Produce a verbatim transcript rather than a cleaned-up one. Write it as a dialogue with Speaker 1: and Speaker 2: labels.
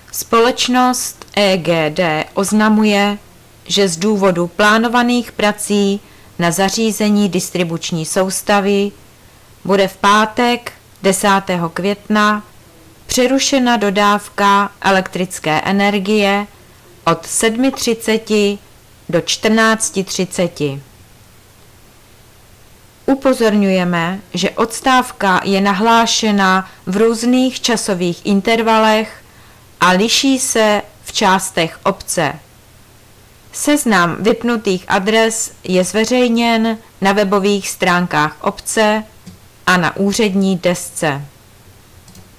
Speaker 1: Společnost E G D oznamuje, že z důvodu plánovaných prací na zařízení distribuční soustavy bude v pátek desátého května přerušena dodávka elektrické energie od sedm třicet do čtrnáct třicet. Upozorňujeme, že odstávka je nahlášena v různých časových intervalech a liší se v částech obce. Seznam vypnutých adres je zveřejněn na webových stránkách obce a na úřední desce.